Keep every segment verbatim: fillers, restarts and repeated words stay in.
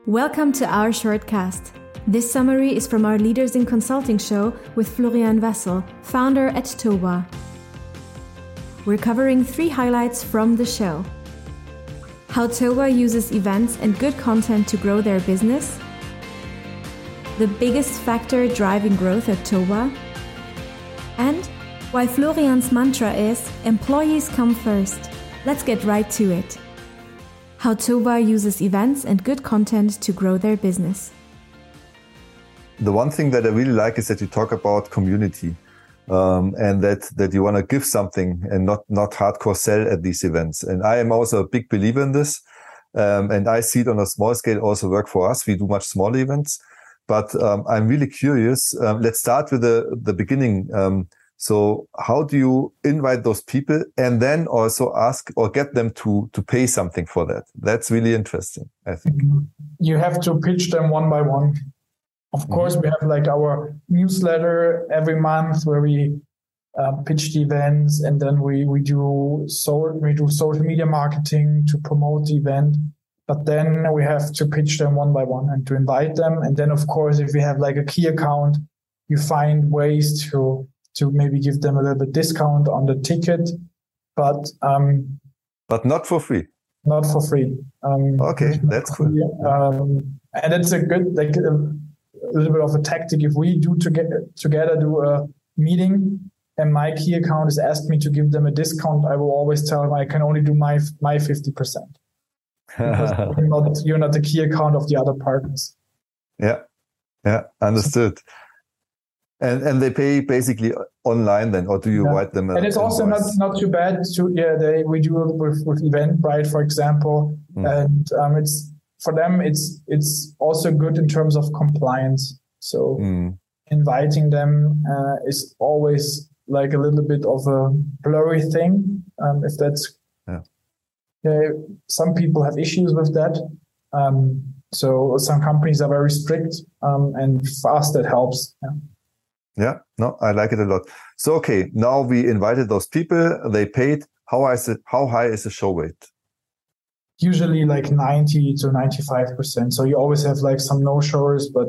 Welcome to our shortcast. This summary is from our Leaders in Consulting show with Florian Wessel, founder at Toba. We're covering three highlights from the show. How Toba uses events and good content to grow their business. The biggest factor driving growth at Toba. And why Florian's mantra is, employees come first. Let's get right to it. How Toba uses events and good content to grow their business. The one thing that I really like is that you talk about community um, and that, that you want to give something and not, not hardcore sell at these events. And I am also a big believer in this. Um, and I see it on a small scale also work for us. We do much smaller events, but um, I'm really curious. Um, let's start with the, the beginning. Um, So how do you invite those people and then also ask or get them to, to pay something for that? That's really interesting, I think. You have to pitch them one by one. Of mm-hmm. course, we have like our newsletter every month where we uh, pitch the events, and then we, we do so we do social media marketing to promote the event. But then we have to pitch them one by one and to invite them. And then, of course, if we have like a key account, you find ways to to maybe give them a little bit discount on the ticket, but um, but not for free. Not for free. Um, okay, that's cool. Um, and it's a good, like a, a little bit of a tactic. If we do together together do a meeting, and my key account has asked me to give them a discount, I will always tell them I can only do my my fifty percent. Because you're not, you're not the key account of the other partners. Yeah, yeah, understood. And and they pay basically online then, or do you yeah. write them? And it's also not, not too bad to yeah. They we do it with, with Eventbrite, for example, mm. and um, it's for them. It's it's also good in terms of compliance. So mm. inviting them uh, is always like a little bit of a blurry thing. Um, if that's yeah. yeah, some people have issues with that. Um, so some companies are very strict, um, and for us that helps. Yeah. Yeah, no, I like it a lot. So, okay, now we invited those people, they paid. How high is it? How high is the show rate? Usually like ninety to ninety-five percent. So you always have like some no-showers, but.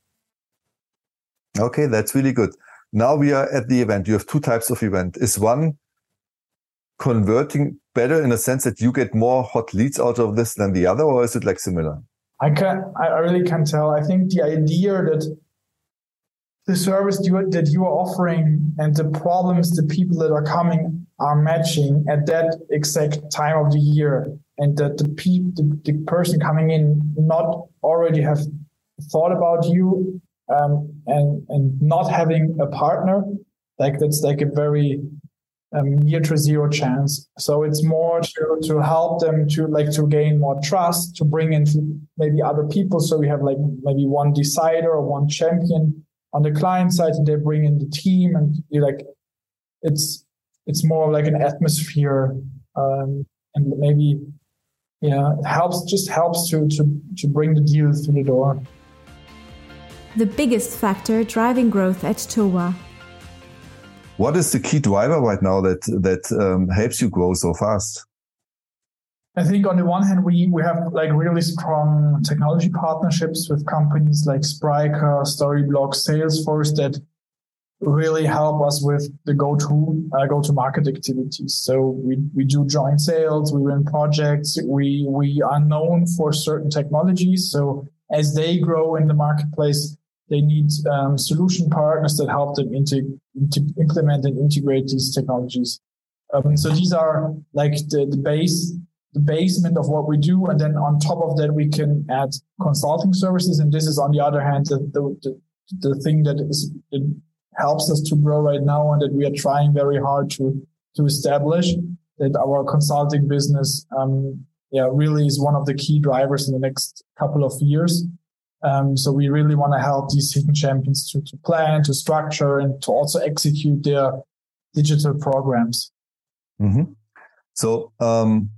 Okay, that's really good. Now we are at the event. You have two types of event. Is one converting better in a sense that you get more hot leads out of this than the other, or is it like similar? I can I really can't tell. I think the idea that the service you, that you are offering and the problems the people that are coming are matching at that exact time of the year, and that the, pe- the, the person coming in not already have thought about you um, and and not having a partner, like that's like a very um, near to zero chance. So it's more to, to help them to like to gain more trust, to bring in maybe other people. So we have like maybe one decider or one champion on the client side, and they bring in the team, and you like it's it's more like an atmosphere, um, and maybe yeah, it helps just helps to to to bring the deal through the door. The biggest factor driving growth at Toba. What is the key driver right now that that um, helps you grow so fast? I think on the one hand, we, we have like really strong technology partnerships with companies like Spryker, Storyblok, Salesforce that really help us with the go-to uh, go-to-market activities. So we, we do joint sales, we win projects, we we are known for certain technologies. So as they grow in the marketplace, they need um, solution partners that help them into, to implement and integrate these technologies. Um, so these are like the, the base. the basement of what we do. And then on top of that, we can add consulting services. And this is, on the other hand, the, the, the thing that is, it helps us to grow right now, and that we are trying very hard to, to establish that our consulting business, um, yeah, really is one of the key drivers in the next couple of years. Um, so we really want to help these hidden champions to, to plan, to structure, and to also execute their digital programs. Mm-hmm. So, um,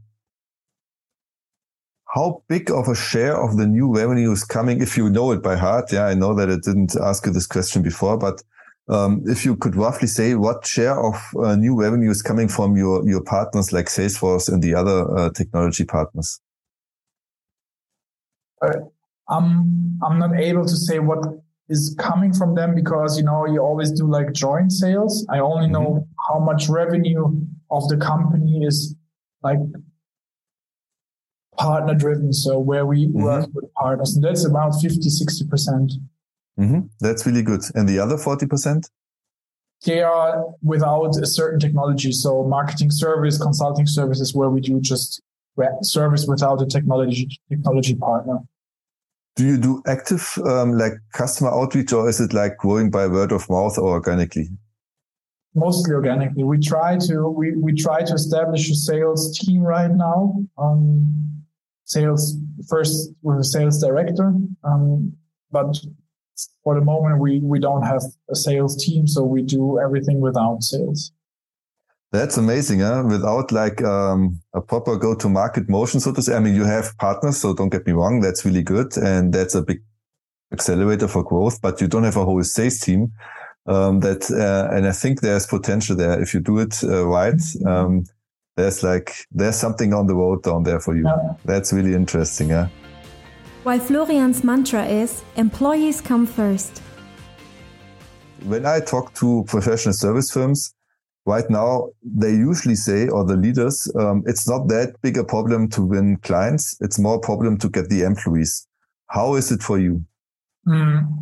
how big of a share of the new revenue is coming, if you know it by heart? Yeah, I know that I didn't ask you this question before, but um, if you could roughly say what share of uh, new revenue is coming from your, your partners like Salesforce and the other uh, technology partners? Uh, I'm, I'm not able to say what is coming from them because, you know, you always do like joint sales. I only know mm-hmm. how much revenue of the company is like partner driven. So where we mm-hmm. work with partners, and that's about fifty, sixty percent. Mm-hmm. That's really good. And the other forty percent? They are without a certain technology. So marketing service, consulting services where we do just service without a technology technology partner. Do you do active um, like customer outreach, or is it like growing by word of mouth or organically? Mostly organically. We try to we, we try to establish a sales team right now. Um, sales first with a sales director, um, but for the moment we we don't have a sales team, so we do everything without sales. That's amazing, huh? Without like um, a proper go-to-market motion, so to say. I mean, you have partners, so don't get me wrong. That's really good, and that's a big accelerator for growth. But you don't have a whole sales team. Um, that uh, and I think there's potential there if you do it uh, right. Um, there's like there's something on the road down there for you. Yeah. That's really interesting, yeah. While Florian's mantra is employees come first. When I talk to professional service firms, right now, they usually say, or the leaders, um, it's not that big a problem to win clients. It's more a problem to get the employees. How is it for you? Mm.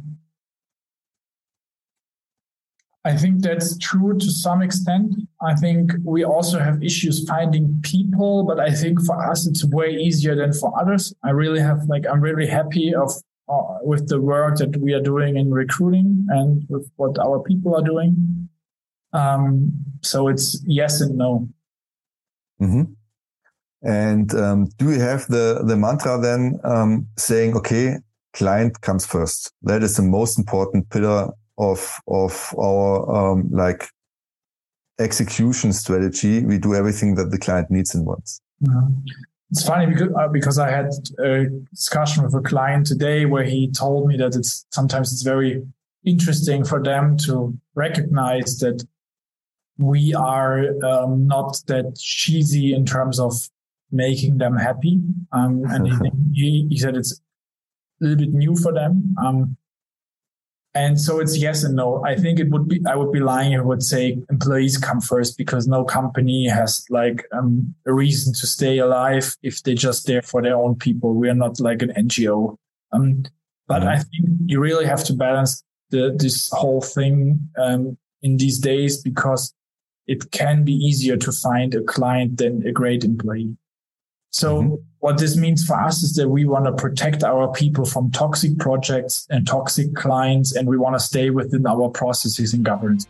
I think that's true to some extent. I think we also have issues finding people, but I think for us, it's way easier than for others. I really have like, I'm really happy of uh, with the work that we are doing in recruiting and with what our people are doing. Um, so it's yes and no. Mm-hmm. And um, do you have the, the mantra then um, saying, okay, client comes first? That is the most important pillar of of our um, like execution strategy. We do everything that the client needs and wants. Mm-hmm. It's funny because, uh, because I had a discussion with a client today where he told me that it's sometimes it's very interesting for them to recognize that we are um, not that cheesy in terms of making them happy. Um, and he, he said it's a little bit new for them. Um, and so it's yes and no. I think it would be, I would be lying if I would say employees come first, because no company has like um, a reason to stay alive if they're just there for their own people. We are not like an N G O. Um, but mm-hmm. I think you really have to balance the, this whole thing um, in these days, because it can be easier to find a client than a great employee. So mm-hmm. what this means for us is that we want to protect our people from toxic projects and toxic clients, and we want to stay within our processes and governance.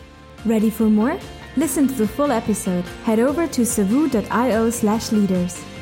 Ready for more? Listen to the full episode. Head over to savoo dot io slash leaders.